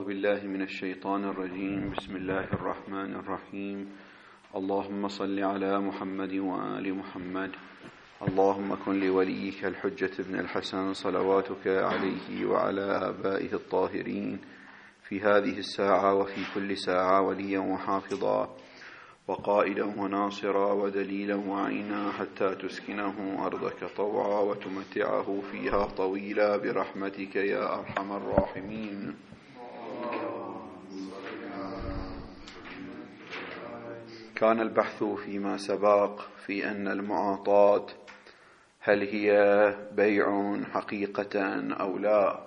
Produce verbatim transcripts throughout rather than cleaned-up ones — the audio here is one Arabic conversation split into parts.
بالله من الشيطان الرجيم. بسم الله الرحمن الرحيم. اللهم صل على محمد وآل محمد. اللهم كن لوليك الحجة ابن الحسن صلواتك عليه وعلى آبائه الطاهرين في هذه الساعة وفي كل ساعة وليا وحافظا وقائدا وناصرا ودليلا وعينا حتى تسكنه أرضك طوعا وتمتعه فيها طويلا برحمتك يا أرحم الراحمين. كان البحث فيما سبق في أن المعاطاة هل هي بيع حقيقة أو لا،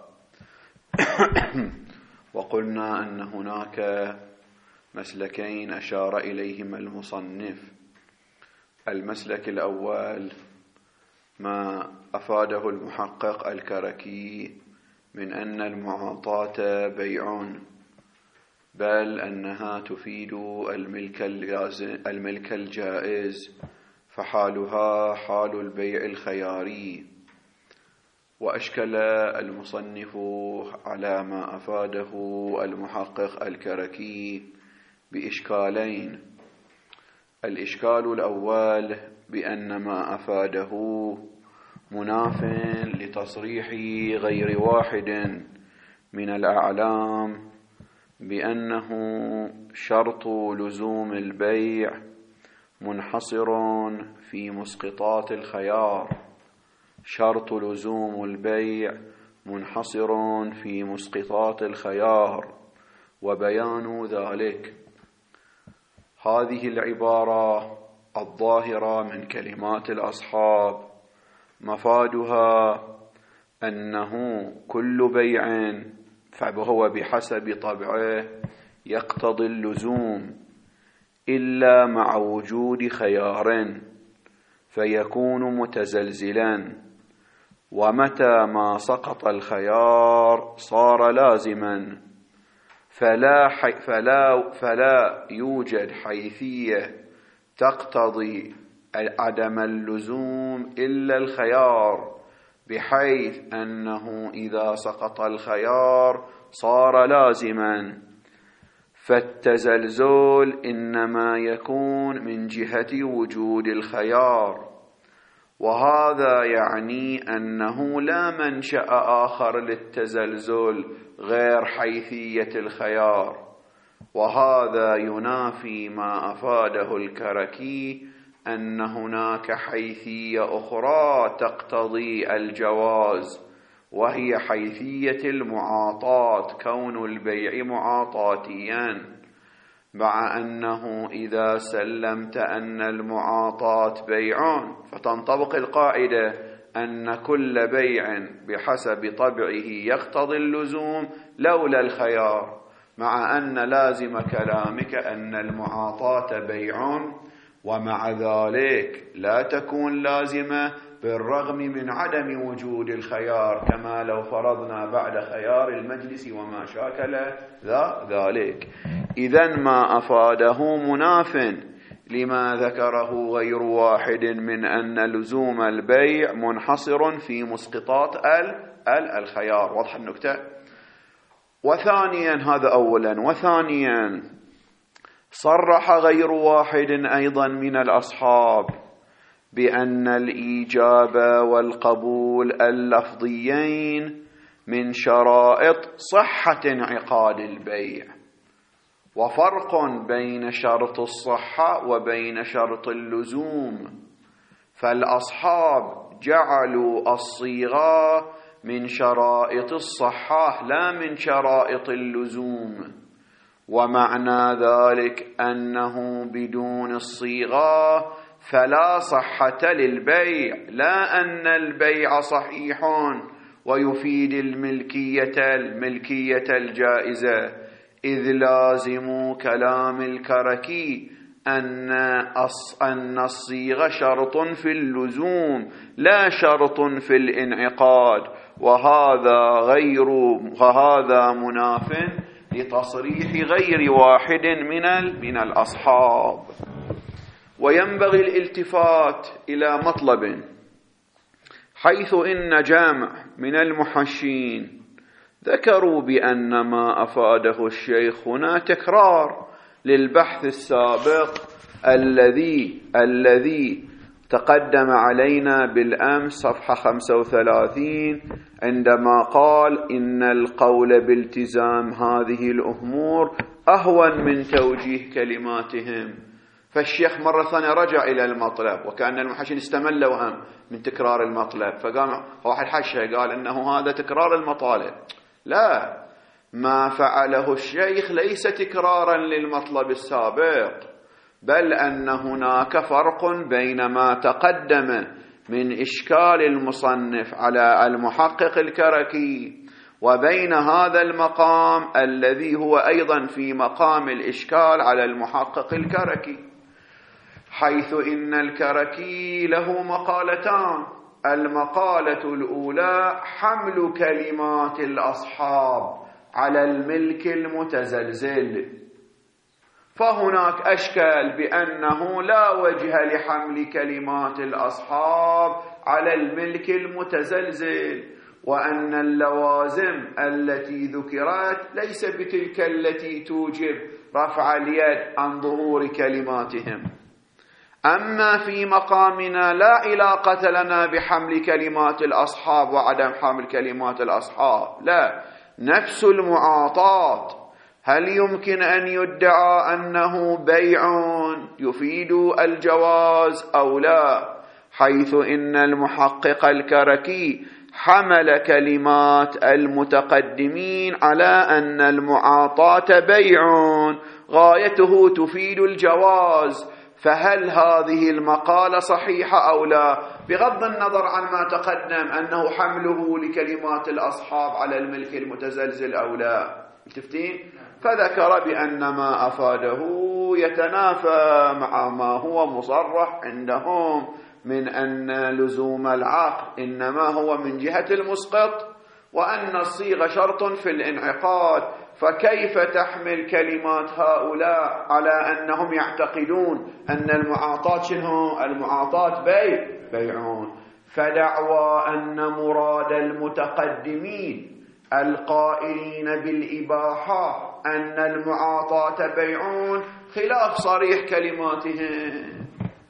وقلنا أن هناك مسلكين أشار إليهما المصنف. المسلك الأول ما أفاده المحقق الكركي من أن المعاطاة بيع، بل أنها تفيد الملك الملك الجائز، فحالها حال البيع الخياري. وأشكل المصنف على ما أفاده المحقق الكركي بإشكالين. الإشكال الأول بأن ما أفاده مناف لتصريح غير واحد من الأعلام بأنه شرط لزوم البيع منحصر في مسقطات الخيار، شرط لزوم البيع منحصر في مسقطات الخيار، وبيان ذلك. هذه العبارة الظاهرة من كلمات الأصحاب مفادها أنه كل بيع فهو بحسب طبعه يقتضي اللزوم إلا مع وجود خيار فيكون متزلزلا، ومتى ما سقط الخيار صار لازما، فلا, حي فلا, فلا يوجد حيثية تقتضي عدم اللزوم إلا الخيار، بحيث أنه إذا سقط الخيار صار لازما، فالتزلزل إنما يكون من جهة وجود الخيار. وهذا يعني أنه لا منشأ آخر للتزلزل غير حيثية الخيار، وهذا ينافي ما أفاده الكركي أن هناك حيثية أخرى تقتضي الجواز، وهي حيثية المعاطاة، كون البيع معاطاتيا، مع أنه إذا سلمت أن المعاطاة بيع فتنطبق القاعدة أن كل بيع بحسب طبعه يقتضي اللزوم لولا الخيار، مع أن لازم كلامك أن المعاطاة بيع، ومع ذلك لا تكون لازمة بالرغم من عدم وجود الخيار، كما لو فرضنا بعد خيار المجلس وما شاكل ذلك. إذن ما أفاده مناف لما ذكره غير واحد من أن لزوم البيع منحصر في مسقطات الخيار. واضح النكتة؟ وثانيا، هذا أولا. وثانيا صرح غير واحد أيضا من الأصحاب بأن الإيجاب والقبول اللفظيين من شرائط صحة انعقاد البيع، وفرق بين شرط الصحة وبين شرط اللزوم. فالأصحاب جعلوا الصيغة من شرائط الصحة لا من شرائط اللزوم، ومعنى ذلك أنه بدون الصيغة فلا صحة للبيع، لا أن البيع صحيح ويفيد الملكية الملكية الجائزة، إذ لازم كلام الكركي أن أن الصيغة شرط في اللزوم لا شرط في الانعقاد، وهذا غير وهذا مناف لتصريح غير واحد من من الأصحاب. وينبغي الالتفات إلى مطلب، حيث إن جامع من المحشين ذكروا بأن ما أفاده الشيخ هنا تكرار للبحث السابق الذي الذي تقدم علينا بالأمس صفحة خمسة وثلاثين عندما قال إن القول بالتزام هذه الأمور أهون من توجيه كلماتهم. فالشيخ مرة ثانية رجع إلى المطلب، وكأن المحشين استملوا هم من تكرار المطلب، فقام واحد حشه قال إنه هذا تكرار المطالب. لا، ما فعله الشيخ ليس تكرارا للمطلب السابق، بل أن هناك فرق بين ما تقدم من إشكال المصنف على المحقق الكركي وبين هذا المقام الذي هو أيضا في مقام الإشكال على المحقق الكركي، حيث إن الكركي له مقالتان. المقالة الأولى حمل كلمات الأصحاب على الملك المتزلزل، فهناك أشكال بأنه لا وجه لحمل كلمات الأصحاب على الملك المتزلزل، وأن اللوازم التي ذكرت ليس بتلك التي توجب رفع اليد عن ظهور كلماتهم. أما في مقامنا لا علاقة لنا بحمل كلمات الأصحاب وعدم حمل كلمات الأصحاب، لا، نفس المعاطات هل يمكن أن يدعى أنه بيع يفيد الجواز أو لا، حيث إن المحقق الكركي حمل كلمات المتقدمين على أن المعاطاة بيع غايته تفيد الجواز. فهل هذه المقالة صحيحة أو لا، بغض النظر عن ما تقدم أنه حمله لكلمات الأصحاب على الملك المتزلزل أو لا؟ متفقين؟ فذكر بأن ما أفاده يتنافى مع ما هو مصرح عندهم من أن لزوم العقد إنما هو من جهة المسقط، وأن الصيغة شرط في الانعقاد، فكيف تحمل كلمات هؤلاء على أنهم يعتقدون أن المعاطاة شنو؟ المعاطاة بيع بيعون. فدعوى أن مراد المتقدمين القائلين بالإباحة أن المعاطاة بيعون خلاف صريح كلماتهم.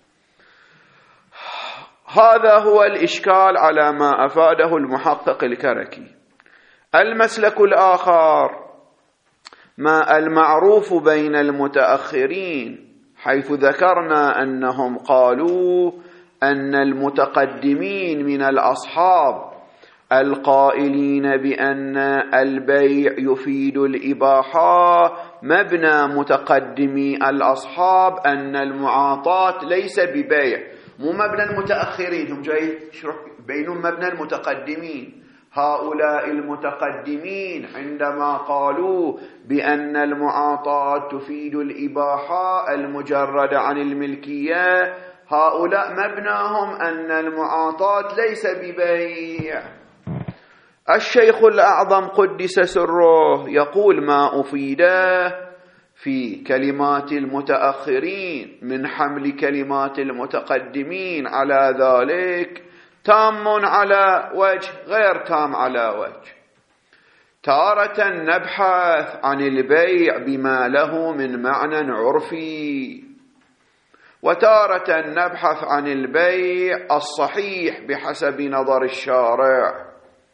هذا هو الإشكال على ما أفاده المحقق الكركي. المسلك الآخر ما المعروف بين المتأخرين، حيث ذكرنا أنهم قالوا أن المتقدمين من الأصحاب القائلين بأن البيع يفيد الإباحة مبنى متقدمي الأصحاب أن المعاطاة ليس ببيع، مو مبنى المتأخرين، هم جاي يشرح بينهم مبنى المتقدمين. هؤلاء المتقدمين عندما قالوا بأن المعاطاة تفيد الإباحة المجردة عن الملكية، هؤلاء مبناهم أن المعاطاة ليس ببيع. الشيخ الأعظم قدس سره يقول ما أفيده في كلمات المتأخرين من حمل كلمات المتقدمين على ذلك تام على وجه غير تام على وجه. تارة نبحث عن البيع بما له من معنى عرفي، وتارة نبحث عن البيع الصحيح بحسب نظر الشارع.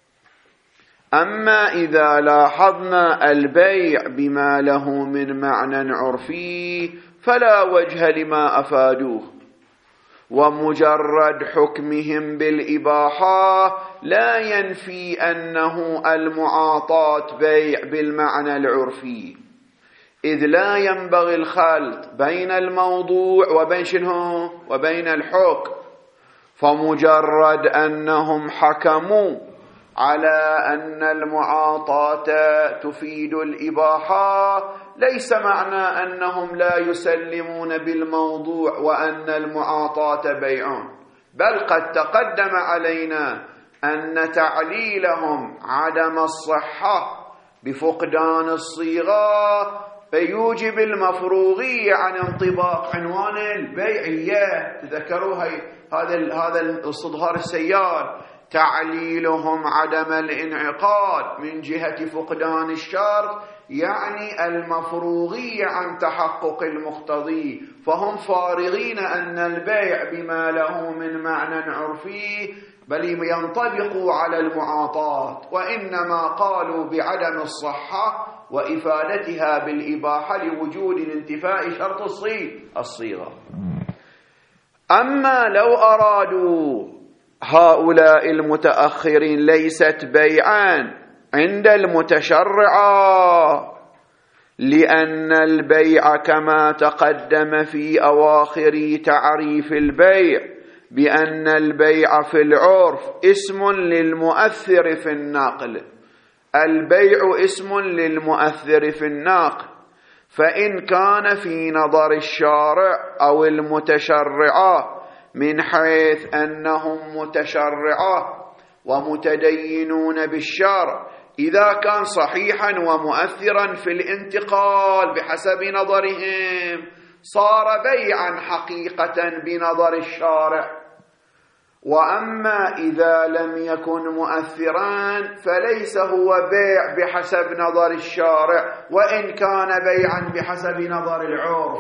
أما إذا لاحظنا البيع بما له من معنى عرفي فلا وجه لما أفادوه، ومجرد حكمهم بالإباحة لا ينفي أنه المعاطاة بيع بالمعنى العرفي، إذ لا ينبغي الخلط بين الموضوع وبين شنو وبين الحكم. فمجرد أنهم حكموا على أن المعاطاة تفيد الإباحة ليس معنى أنهم لا يسلمون بالموضوع وأن المعاطاة بيع، بل قد تقدم علينا أن تعليلهم عدم الصحة بفقدان الصيغة فيوجب المفروغية عن انطباق عنوان البيعية. تذكروا هذا هذا الصدهار السيار تعليلهم عدم الانعقاد من جهة فقدان الشرط يعني المفروغية عن تحقق المقتضي، فهم فارغين أن البيع بما له من معنى عرفي بل ينطبق على المعاطاة، وإنما قالوا بعدم الصحة وإفادتها بالإباحة لوجود انتفاء شرط الصيغة. أما لو أرادوا هؤلاء المتأخرين ليست بيعا عند المتشرعة، لأن البيع كما تقدم في أواخر تعريف البيع بأن البيع في العرف اسم للمؤثر في النقل، البيع اسم للمؤثر في النقل، فإن كان في نظر الشارع أو المتشرعة من حيث أنهم متشرعة ومتدينون بالشرع إذا كان صحيحا ومؤثرا في الانتقال بحسب نظرهم صار بيعا حقيقة بنظر الشارع، وأما إذا لم يكن مؤثرا فليس هو بيع بحسب نظر الشارع وإن كان بيعا بحسب نظر العرف.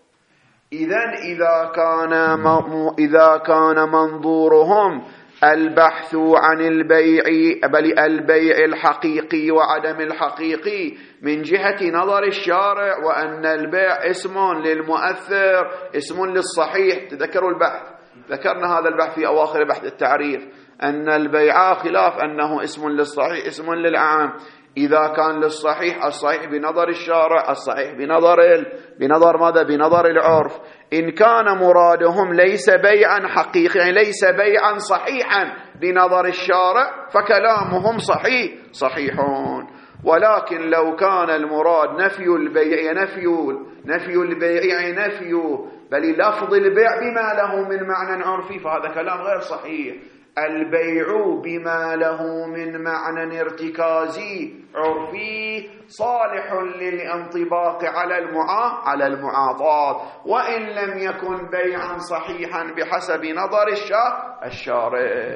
إذن إذا كان إذا كان منظورهم البحث عن البيع بل البيع الحقيقي وعدم الحقيقي من جهة نظر الشارع، وأن البيع اسم للمؤثر اسم للصحيح. تذكروا البحث، ذكرنا هذا البحث في أواخر بحث التعريف أن البيع خلاف أنه اسم للصحيح اسم للعام. إذا كان للصحيح الصحيح بنظر الشارع، الصحيح بنظر ال... بنظر ماذا؟ بنظر العرف. إن كان مرادهم ليس بيعا حقيقيا ليس بيعا صحيحا بنظر الشارع فكلامهم صحيح صحيحون، ولكن لو كان المراد نفي البيع نفي نفي البيع نفي بل لفظ البيع بما له من معنى عرفي فهذا كلام غير صحيح. البيع بما له من معنى ارتكازي عرفي صالح للانطباق على المعا على المعاطاة، وإن لم يكن بيعا صحيحا بحسب نظر الشارع.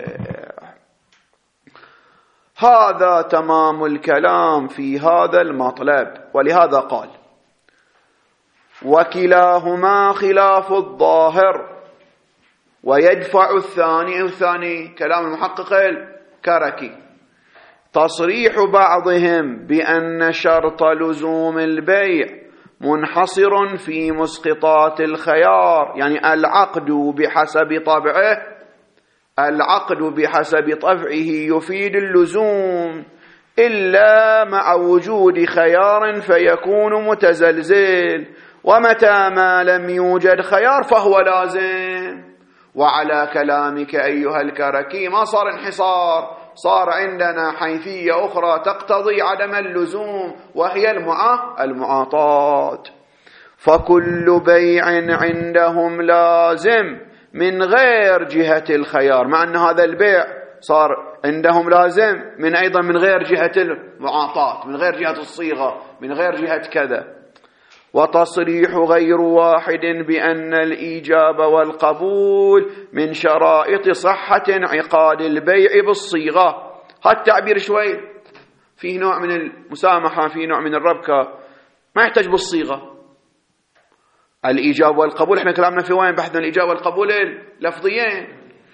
هذا تمام الكلام في هذا المطلب، ولهذا قال وكلاهما خلاف الظاهر ويدفع الثاني الثاني كلام المحقق الكركي تصريح بعضهم بأن شرط لزوم البيع منحصر في مسقطات الخيار، يعني العقد بحسب طبعه العقد بحسب طبعه يفيد اللزوم إلا مع وجود خيار فيكون متزلزل، ومتى ما لم يوجد خيار فهو لازم. وعلى كلامك أيها الكركي ما صار انحصار، صار عندنا حيثية أخرى تقتضي عدم اللزوم وهي المعا المعاطاة. فكل بيع عندهم لازم من غير جهة الخيار، مع أن هذا البيع صار عندهم لازم من أيضا من غير جهة المعاطاة، من غير جهة الصيغة، من غير جهة كذا. وتصريح غير واحد بأن الإيجاب والقبول من شرائط صحة انعقاد البيع بالصيغة. هذا التعبير شوي فيه نوع من المسامحة، فيه نوع من الربكة، ما يحتاج بالصيغة. الإيجاب والقبول احنا كلامنا في وين؟ بحثنا الإيجاب والقبول لفظيين،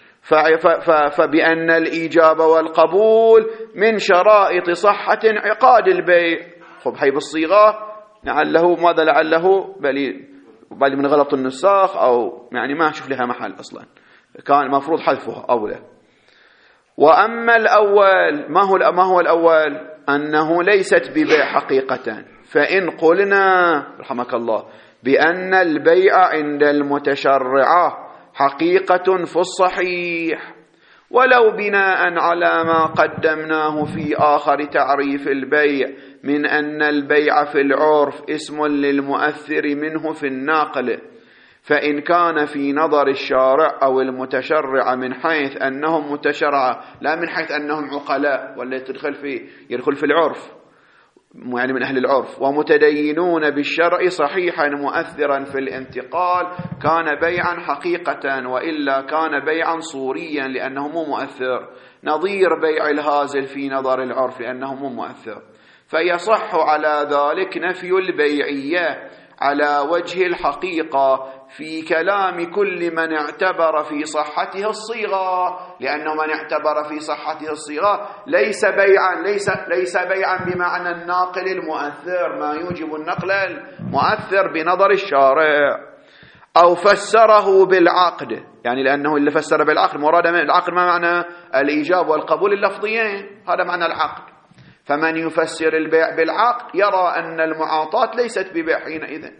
فبأن الإيجاب والقبول من شرائط صحة انعقاد البيع. خب هي بالصيغة لعله ماذا لعله بل بل من غلط النساخ أو يعني ما أشوف لها محل أصلا، كان مفروض حذفها أولى. وأما الأول ما هو ما هو الأول؟ أنه ليست ببيع حقيقة، فإن قلنا رحمك الله بأن البيع عند المتشرعة حقيقة في الصحيح، ولو بناء على ما قدمناه في آخر تعريف البيع من أن البيع في العرف اسم للمؤثر منه في الناقل، فإن كان في نظر الشارع أو المتشرع من حيث أنهم متشرعة لا من حيث أنهم عقلاء ولا يدخل في يدخل في العرف، يعني من أهل العرف، ومتدينون بالشرع صحيحا مؤثرا في الانتقال كان بيعا حقيقة، وإلا كان بيعا صوريا لأنه مو مؤثر، نظير بيع الهازل في نظر العرف لأنه مو مؤثر. فيصح على ذلك نفي البيعية على وجه الحقيقة في كلام كل من اعتبر في صحته الصيغة، لأنه من اعتبر في صحته الصيغة ليس بيعا ليس ليس بيعا بمعنى الناقل المؤثر ما يوجب النقل المؤثر بنظر الشارع، أو فسره بالعقد، يعني لأنه اللي فسر بالعقد مراد من العقد ما معنى الإيجاب والقبول اللفظيين، هذا معنى العقد. فمن يفسر البيع بالعقد يرى أن المعاطاة ليست ببيع حينئذ،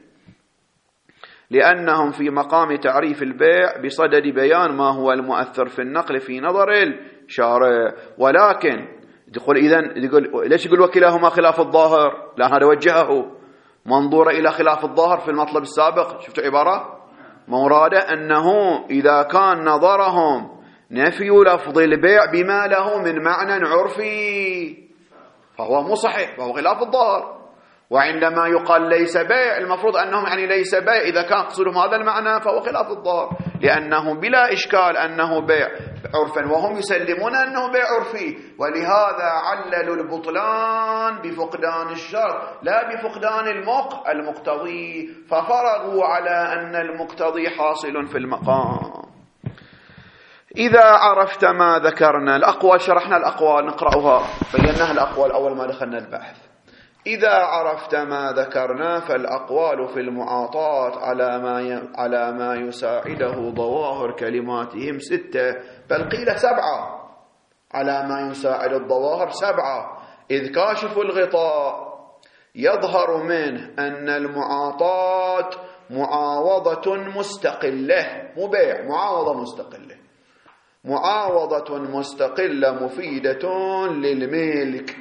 لأنهم في مقام تعريف البيع بصدد بيان ما هو المؤثر في النقل في نظر الشارع. ولكن يقول إذن يقول ليش يقول وكلاهما خلاف الظاهر؟ لأن هذا وجهه منظور إلى خلاف الظاهر في المطلب السابق. شفتوا عبارة مرادة أنه إذا كان نظرهم نفي لفظ البيع بما له من معنى عرفي فهو مو صحيح، فهو خلاف الظاهر. وعندما يقال ليس بيع المفروض أنهم يعني ليس بيع إذا كان قصدهم هذا المعنى فهو خلاف الظاهر، لأنه بلا إشكال أنه بيع عرفا وهم يسلمون أنه بيع عرفي، ولهذا عللوا البطلان بفقدان الشرط لا بفقدان المق المقتضي، ففرغوا على أن المقتضي حاصل في المقام. إذا عرفت ما ذكرنا الأقوال، شرحنا الأقوال نقرأها بيناها الأقوال أول ما دخلنا البحث. إذا عرفت ما ذكرنا فالأقوال في المعاطاة على ما على ما يساعده ظواهر كلماتهم ستة، بل قيل سبعة، على ما يساعد الظواهر سبعة، إذ كاشف الغطاء يظهر منه أن المعاطاة معاوضة مستقلة، مو بيع، معاوضة مستقلة، معاوضة مستقلة مفيدة للملك،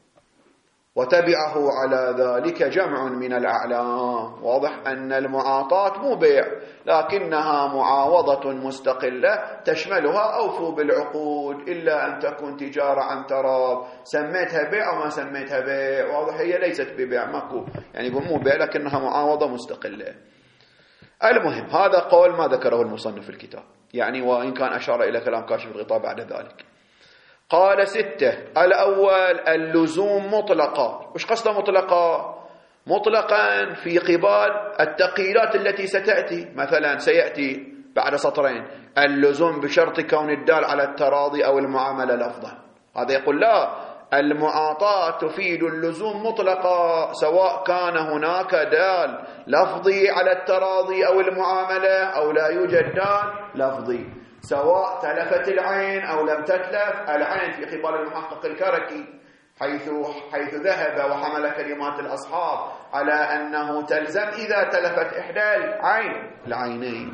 وتبعه على ذلك جمع من الأعلام. واضح أن المعاطاة مو بيع لكنها معاوضة مستقلة تشملها أوفوا بالعقود إلا أن تكون تجارة عن تراض، سميتها بيع أو ما سميتها بيع، واضح هي ليست ببيع ماكو، يعني يقول مو بيع لكنها معاوضة مستقلة. المهم هذا قول ما ذكره المصنف في الكتاب، يعني وإن كان أشار إلى كلام كاشف الغطاء بعد ذلك. قال ستة: الأول اللزوم مطلقا. وش قصده مطلقا؟ مطلقا في قبال التقييدات التي ستأتي، مثلا سيأتي بعد سطرين اللزوم بشرط كون الدال على التراضي أو المعاملة لفظا، هذا يقول لا، المعاطاة تفيد اللزوم مطلقا سواء كان هناك دال لفظي على التراضي أو المعاملة أو لا يوجد دال لفظي، سواء تلفت العين أو لم تتلف العين في قبال المحقق الكركي حيث حيث ذهب وحمل كلمات الأصحاب على أنه تلزم إذا تلفت إحدى العين العينين.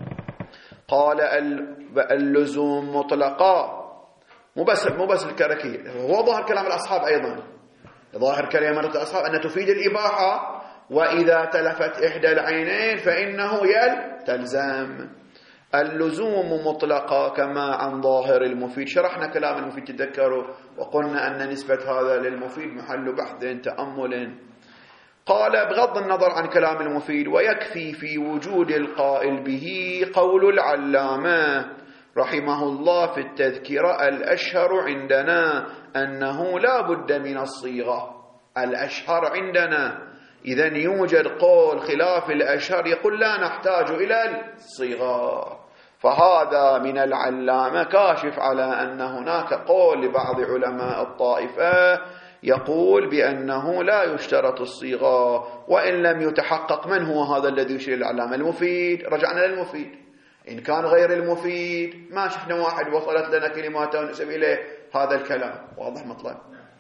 قال اللزوم مطلقا، مو بس مو بس الكركي، هو ظاهر كلام الأصحاب أيضا، ظاهر كلام الأصحاب أن تفيد الإباحة، وإذا تلفت إحدى العينين فإنه يل تلزم. اللزوم مطلقا كما عن ظاهر المفيد، شرحنا كلام المفيد تذكروا وقلنا أن نسبة هذا للمفيد محل بحث تأمل. قال بغض النظر عن كلام المفيد ويكفي في وجود القائل به قول العلامة رحمه الله في التذكرة: الأشهر عندنا أنه لا بد من الصيغة، الأشهر عندنا، إذن يوجد قول خلاف الأشهر يقول لا نحتاج إلى الصيغة. فهذا من العلامة كاشف على أن هناك قول لبعض علماء الطائفة يقول بأنه لا يشترط الصيغة، وإن لم يتحقق من هو هذا الذي يشير العلامة المفيد. رجعنا للمفيد، إن كان غير المفيد ما شفنا واحد وصلت لنا كلمات ونسب إليه هذا الكلام، واضح مطلب.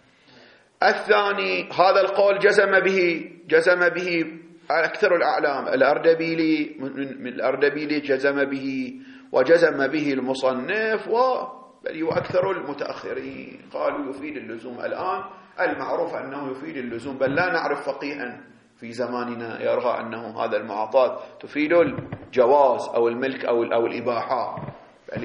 الثاني هذا القول جزم به جزم به أكثر الأعلام، الأردبيلي من الأردبيلي جزم به، وجزم به المصنف بل وأكثر المتأخرين، قالوا يفيد اللزوم. الآن المعروف أنه يفيد اللزوم، بل لا نعرف فقيها في زماننا يرى أنه هذا المعاطاة تفيد الجواز أو الملك أو أو الإباحة،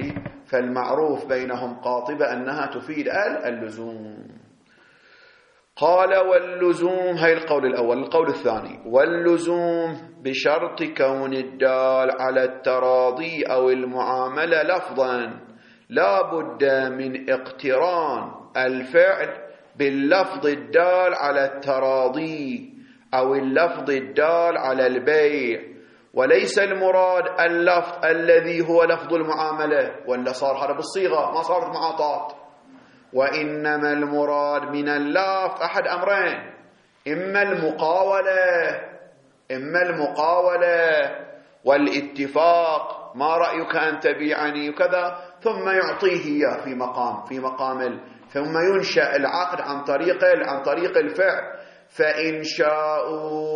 فالمعروف بينهم قاطبة أنها تفيد اللزوم. قال واللزوم، هاي القول الأول. القول الثاني: واللزوم بشرط كون الدال على التراضي أو المعاملة لفظا لا بد من اقتران الفعل باللفظ الدال على التراضي أو اللفظ الدال على البيع، وليس المراد اللفظ الذي هو لفظ المعاملة، ولا صار هذا بالصيغة ما صارت معاطات، وإنما المراد من اللفظ أحد أمرين: إما المقاولة إما المقاولة والاتفاق، ما رأيك أن تبيعني وكذا، ثم يعطيه إياه في مقام في مقام ثم ينشأ العقد عن طريق عن طريق الفعل. فإنشاء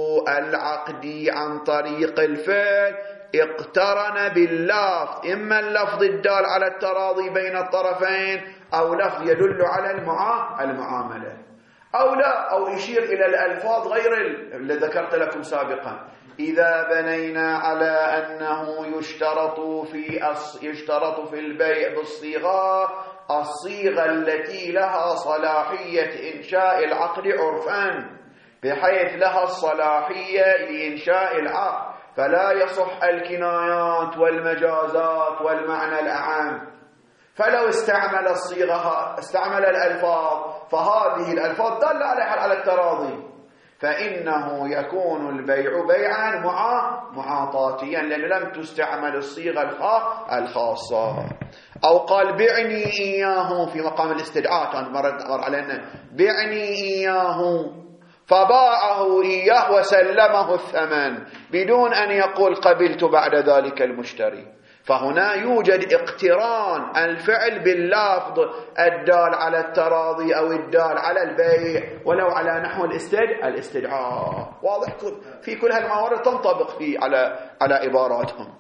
العقد عن طريق الفعل اقترن باللفظ، إما اللفظ الدال على التراضي بين الطرفين أو لفظ يدل على المعاملة، أو لا أو يشير إلى الألفاظ غير اللي ذكرت لكم سابقا. إذا بنينا على أنه يشترط في يشترط في البيع بالصيغة الصيغة التي لها صلاحية إنشاء العقد عرفا، بحيث لها الصلاحية لإنشاء العقد، فلا يصح الكنايات والمجازات والمعنى الأعم. فلو استعمل الصيغة استعمل الألفاظ، فهذه الألفاظ دل على التراضي، فإنه يكون البيع بيعا معاطاتيا، لأنه لم تستعمل الصيغة الخاصة. أو قال بعني إياه في مقام الاستدعاء، كان مر علينا بعني إياه، فباعه إياه وسلمه الثمن بدون أن يقول قبلت بعد ذلك المشتري. فهنا يوجد اقتران الفعل باللفظ الدال على التراضي أو الدال على البيع، ولو على نحو الاستدعاء. واضح؟ في كل هالموارد تنطبق فيه على على عباراتهم.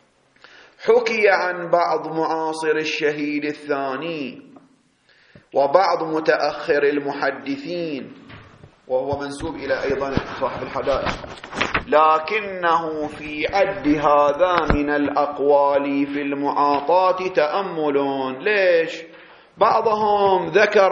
حكي عن بعض معاصر الشهيد الثاني وبعض متأخر المحدثين، وهو منسوب إلى أيضا صاحب الحدائق، لكنه في عد هذا من الأقوال في المعاطاة تأمل. ليش؟ بعضهم ذكر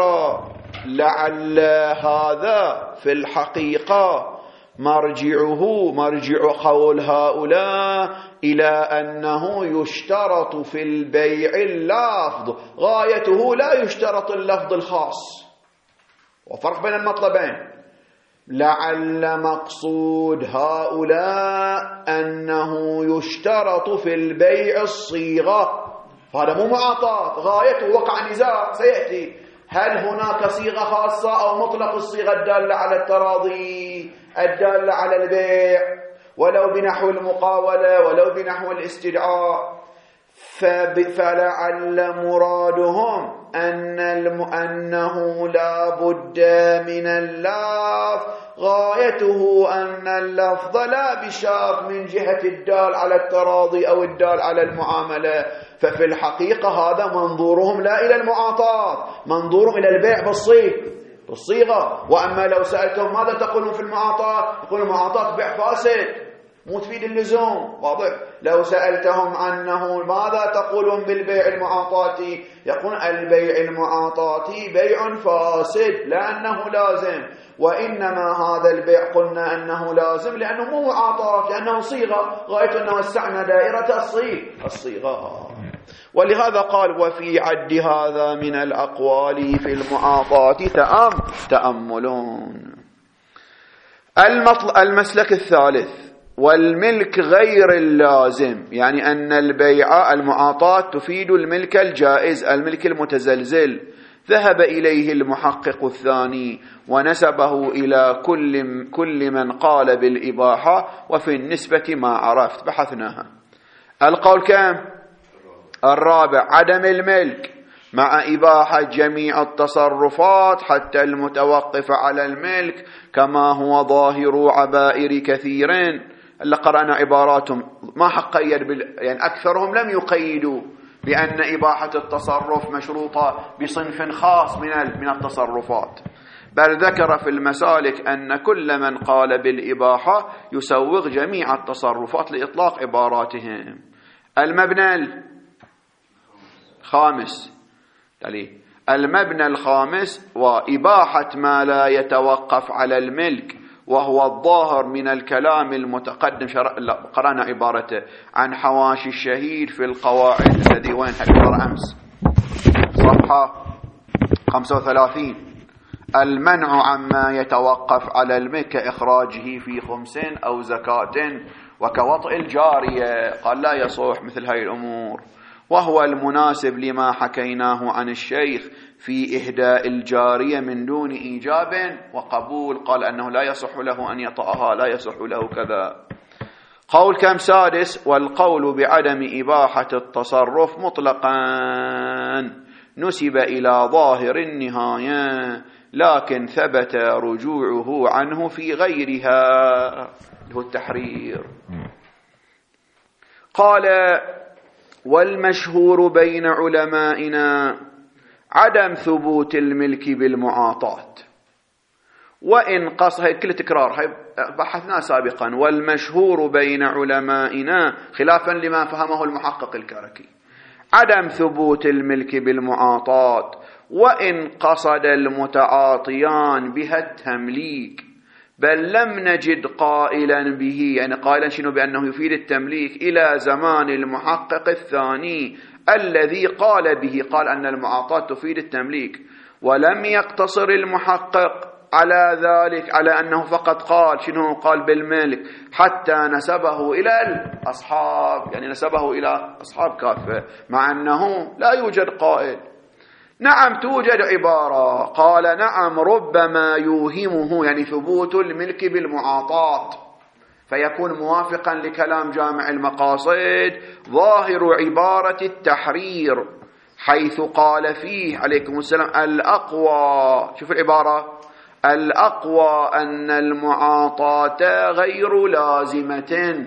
لعل هذا في الحقيقة مرجعه مرجع قول هؤلاء إلى أنه يشترط في البيع اللفظ، غايته لا يشترط اللفظ الخاص، وفرق بين المطلبين. لعل مقصود هؤلاء أنه يشترط في البيع الصيغة، هذا مو معاطاة، غايته وقع نزاع سيأتي، هل هناك صيغة خاصة أو مطلق الصيغة الدالة على التراضي الدالة على البيع، ولو بنحو المقاولة ولو بنحو الاستدعاء. فلعل مرادهم أن أنه لا بد من اللفظ، غايته أن اللفظ لا بشرط من جهة الدال على التراضي أو الدال على المعاملة. ففي الحقيقة هذا منظورهم لا إلى المعاطاة، منظورهم إلى البيع بالصيغة. وأما لو سألتهم ماذا تقولون في المعاطاة، يقولون المعاطاة بيع فاسد، مو تفيد اللزوم. واضح؟ لو سألتهم عنه ماذا تقولون بالبيع المعاطاتي، يقول البيع المعاطاتي بيع فاسد لأنه لازم، وإنما هذا البيع قلنا أنه لازم لأنه مو معاطاة، لأنه صيغة، غاية أنه وسعنا دائرة الصيغة. ولهذا قال وفي عد هذا من الأقوال في المعاطاة تأملون. المسلك الثالث والملك غير اللازم، يعني أن البيع المعاطاة تفيد الملك الجائز الملك المتزلزل، ذهب إليه المحقق الثاني ونسبه إلى كل كل من قال بالإباحة، وفي النسبة ما عرفت بحثناها. القول كم؟ الرابع عدم الملك مع إباحة جميع التصرفات حتى المتوقف على الملك، كما هو ظاهر عبائر كثيرين. اللي قرأنا عباراتهم ما حق قيد بال... يعني أكثرهم لم يقيدوا بأن إباحة التصرف مشروطة بصنف خاص من من التصرفات، بل ذكر في المسالك أن كل من قال بالإباحة يسوغ جميع التصرفات لإطلاق عباراتهم. المبنى الخامس يعني المبنى الخامس وإباحة ما لا يتوقف على الملك، وهو الظاهر من الكلام المتقدم. قرأنا عبارته عن حواشي الشهيد في القواعد الذي وين حكبر أمس صفحة خمسة وثلاثين. المنع عما يتوقف على الملك كإخراجه في خمس أو زكاة وكوطئ الجارية، قال لا يصح مثل هاي الأمور، وهو المناسب لما حكيناه عن الشيخ في إهداء الجارية من دون إيجاب وقبول، قال أنه لا يصح له أن يطأها، لا يصح له كذا. قول كم سادس. والقول بعدم إباحة التصرف مطلقا نسب إلى ظاهر النهاية، لكن ثبت رجوعه عنه في غيرها، هو التحرير. قال والمشهور بين علمائنا عدم ثبوت الملك بالمعاطاة، وإن قص هي كل تكرار، هي بحثنا سابقا. والمشهور بين علمائنا خلافا لما فهمه المحقق الكركي عدم ثبوت الملك بالمعاطاة، وإن قصد المتعاطيان بها التمليك، بل لم نجد قائلا به، يعني قائلا شنو؟ بأنه يفيد التمليك إلى زمان المحقق الثاني الذي قال به، قال أن المعاطاة تفيد التمليك، ولم يقتصر المحقق على ذلك، على أنه فقط قال شنو؟ قال بالملك، حتى نسبه إلى الأصحاب، يعني نسبه إلى أصحاب كافة، مع أنه لا يوجد قائل. نعم توجد عبارة، قال نعم ربما يوهمه، يعني ثبوت الملك بالمعاطاة، فيكون موافقا لكلام جامع المقاصد ظاهر عبارة التحرير، حيث قال فيه عليكم السلام الأقوى، شوف العبارة، الأقوى أن المعاطاة غير لازمة،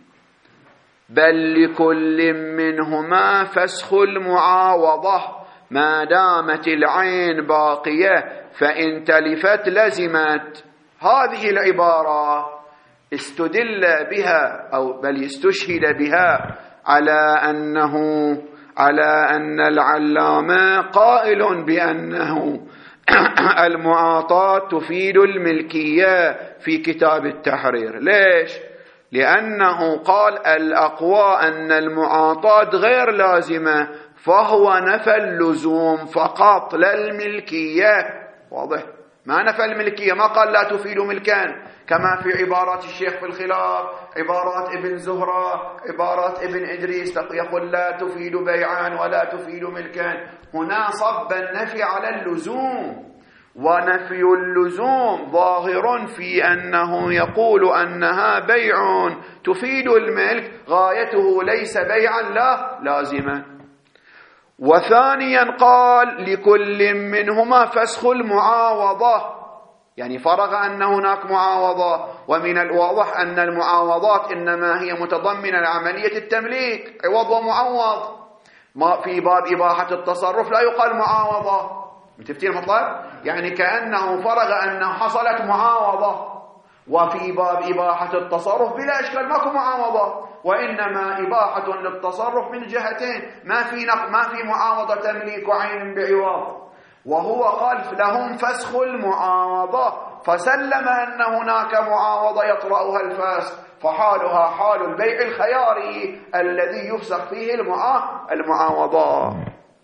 بل لكل منهما فسخ المعاوضة ما دامت العين باقية، فإن تلفت لزمت. هذه العبارة استدل بها أو بل استشهد بها على أنه على أن العلامة قائل بأنه المعاطاة تفيد الملكية في كتاب التحرير. ليش؟ لأنه قال الأقوى أن المعاطاة غير لازمة، فهو نفى اللزوم فقط لا الملكية. واضح؟ ما نفى الملكية، ما قال لا تفيد ملكا كما في عبارات الشيخ في الخلاف، عبارات ابن زهرة، عبارات ابن إدريس يقول لا تفيد بيعا ولا تفيد ملكا. هنا صب النفي على اللزوم، ونفي اللزوم ظاهر في أنه يقول أنها بيع تفيد الملك، غايته ليس بيعا لا لازما. وثانيا قال لكل منهما فسخ المعاوضة، يعني فرغ أن هناك معاوضة، ومن الواضح أن المعاوضات إنما هي متضمنة لعملية التمليك، عوض ومعوض. ما في باب إباحة التصرف لا يقال معاوضة، متفتين المطلب؟ يعني كأنه فرغ أنه حصلت معاوضة، وفي باب إباحة التصرف بلا إشكال ماكو معاوضة، وإنما إباحة للتصرف من جهتين، ما في نق... ما في معاوضة تمليك عين بعوض، وهو قال لهم فسخ المعاوضة، فسلم أن هناك معاوضة يطرأها الفسخ، فحالها حال البيع الخياري الذي يفسخ فيه المعا... المعاوضة.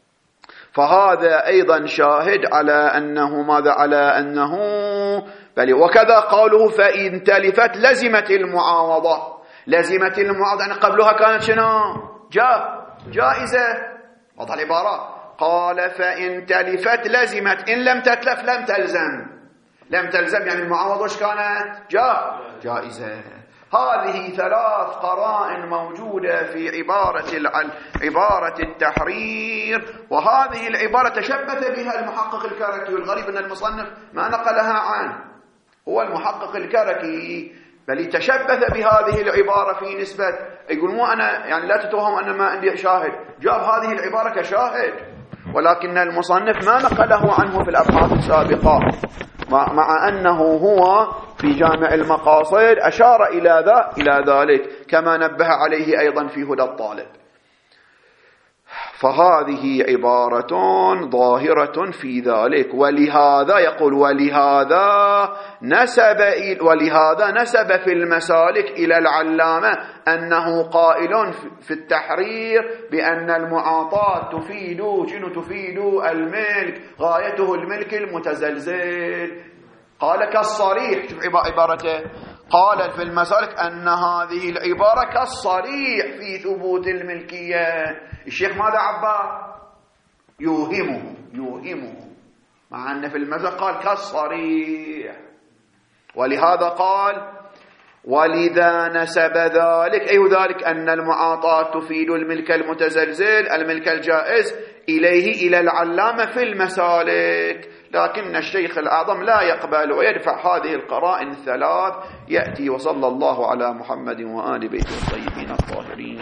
فهذا أيضا شاهد على أنه ماذا؟ على أنه بل وكذا قوله فإن تلفت لزمت المعاوضة، لزمت المعاوضة يعني قبلها كانت شنو؟ جاء جائزة. وضع العبارة، قال فإن تلفت لزمت، إن لم تتلف لم تلزم، لم تلزم يعني المعاوضة وش كانت؟ جاء جائزة. هذه ثلاث قرائن موجودة في عبارة العل... عبارة التحرير، وهذه العبارة تشبث بها المحقق الكركي، والغريب أن المصنف ما نقلها عنه، هو المحقق الكركي بل تشبث بهذه العبارة في نسبة، يقول مو أنا يعني لا تتوهم أن ما عندي شاهد، جاب هذه العبارة كشاهد، ولكن المصنف ما نقله عنه في الأبحاث السابقة، مع أنه هو في جامع المقاصد أشار إلى ذا إلى ذلك، كما نبه عليه أيضا في هدى الطالب. فهذه عبارة ظاهرة في ذلك. ولهذا يقول ولهذا نسب ولهذا نسب في المسالك إلى العلامة أنه قائل في التحرير بأن المعاطاة تفيد شنو؟ تفيد الملك، غايته الملك المتزلزل. قال كالصريح، شوف عبارته، قال في المسالك أن هذه العبارة كالصريح في ثبوت الملكية. الشيخ ماذا عبر؟ يوهمه يوهمه مع أن في المسالك قال كالصريح. ولهذا قال ولذا نسب ذلك، أي ذلك أن المعاطاة تفيد الملك المتزلزل، الملك الجائز، إليه إلى العلامة في المسالك. لكن الشيخ الأعظم لا يقبل ويدفع هذه القرائن الثلاث. يأتي. وصلى الله على محمد وآل بيته الطيبين الطاهرين.